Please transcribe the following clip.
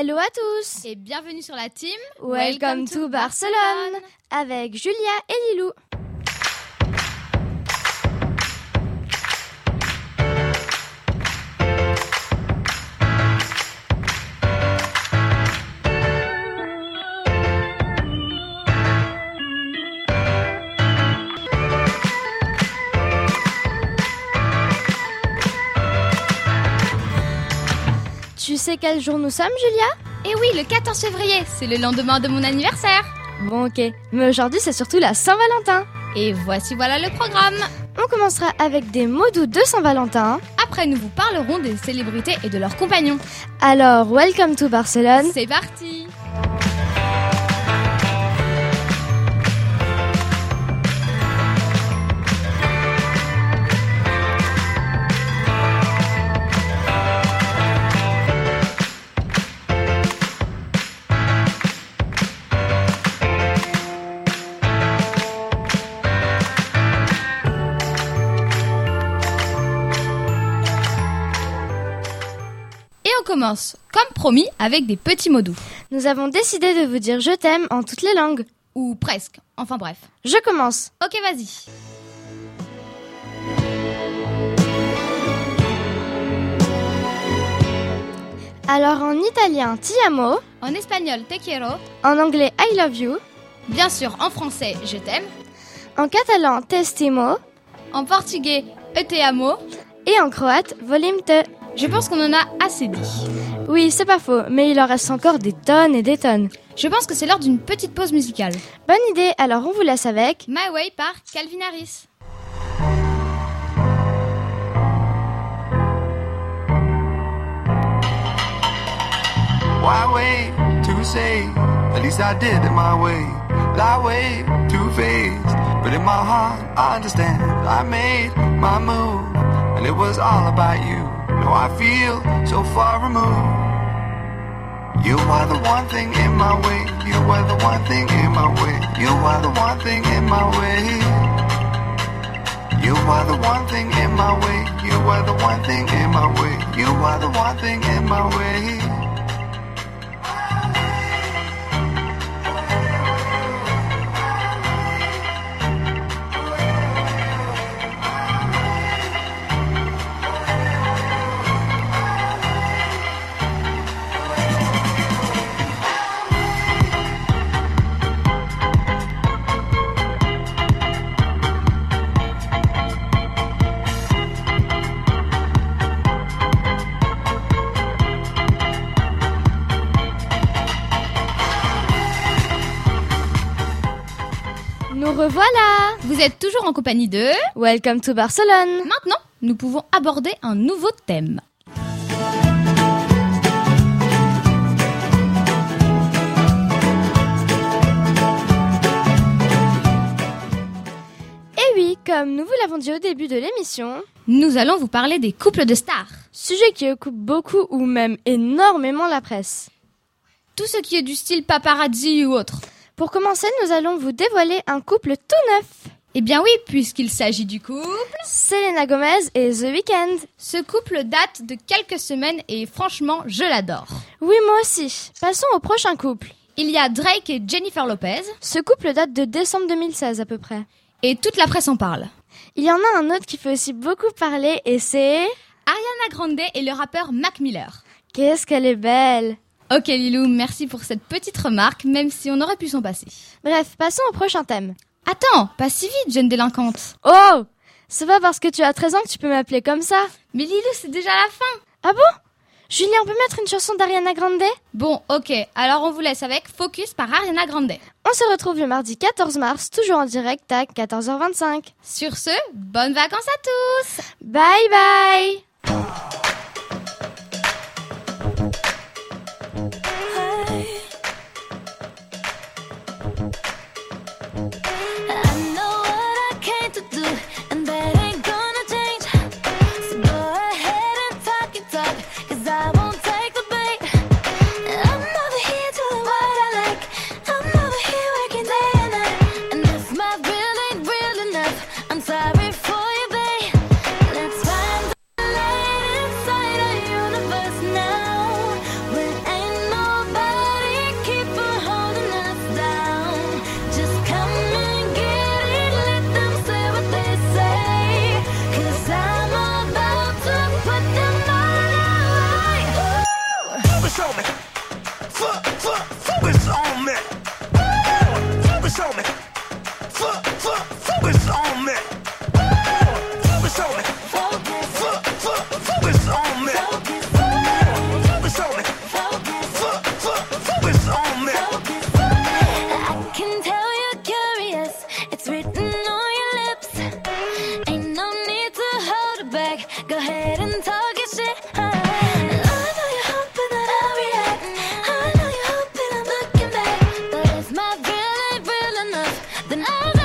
Hello à tous et bienvenue sur la team Welcome to Barcelone avec Julia et Lilou. Tu sais quel jour nous sommes, Julia ? Eh oui, le 14 février, c'est le lendemain de mon anniversaire. Bon ok, mais aujourd'hui c'est surtout la Saint-Valentin. Et voilà le programme. On commencera avec des mots doux de Saint-Valentin. Après, nous vous parlerons des célébrités et de leurs compagnons. Alors, welcome to Barcelone. C'est parti. On commence, comme promis, avec des petits mots doux. Nous avons décidé de vous dire je t'aime en toutes les langues. Ou presque, enfin bref. Je commence. Ok, vas-y. Alors en italien, ti amo. En espagnol, te quiero. En anglais, I love you. Bien sûr, en français, je t'aime. En catalan, te estimo. En portugais, te amo. Et en croate, volim te. Je pense qu'on en a assez dit. Oui, c'est pas faux, mais il en reste encore des tonnes et des tonnes. Je pense que c'est l'heure d'une petite pause musicale. Bonne idée, alors on vous laisse avec My Way par Calvin Harris. Why wait to say? At least I did it my way. Lie way too faced, but in my heart I understand. I made my move, and it was all about you. Now I feel so far removed. You are the one thing in my way. You are the one thing in my way. You are the one thing in my way. You are the one thing in my way. You are the one thing in my way. You are the one thing in my way. Nous revoilà. Vous êtes toujours en compagnie de Welcome to Barcelone. Maintenant, nous pouvons aborder un nouveau thème. Et oui, comme nous vous l'avons dit au début de l'émission, nous allons vous parler des couples de stars. Sujet qui occupe beaucoup ou même énormément la presse. Tout ce qui est du style paparazzi ou autre. Pour commencer, nous allons vous dévoiler un couple tout neuf. Eh bien oui, puisqu'il s'agit du couple Selena Gomez et The Weeknd. Ce couple date de quelques semaines et franchement, je l'adore. Oui, moi aussi. Passons au prochain couple. Il y a Drake et Jennifer Lopez. Ce couple date de décembre 2016 à peu près. Et toute la presse en parle. Il y en a un autre qui fait aussi beaucoup parler et c'est... Ariana Grande et le rappeur Mac Miller. Qu'est-ce qu'elle est belle! Ok Lilou, merci pour cette petite remarque, même si on aurait pu s'en passer. Bref, passons au prochain thème. Attends, pas si vite, jeune délinquante. Oh! C'est pas parce que tu as 13 ans que tu peux m'appeler comme ça. Mais Lilou, c'est déjà la fin. Ah bon? Julien, on peut mettre une chanson d'Ariana Grande? Bon, ok, alors on vous laisse avec Focus par Ariana Grande. On se retrouve le mardi 14 mars, toujours en direct à 14h25. Sur ce, bonnes vacances à tous! Bye bye! Let's find the light inside our universe now. on me. Focus on me. Focus on me. Focus on me. Focus on me. Focus on me. Focus on me. I can tell you're curious. It's written on your lips. Ain't no need to hold it back. Go ahead and talk your shit. I know you're hoping that I'll react. I know you're hoping I'm looking back. But if my real ain't real enough, then I'll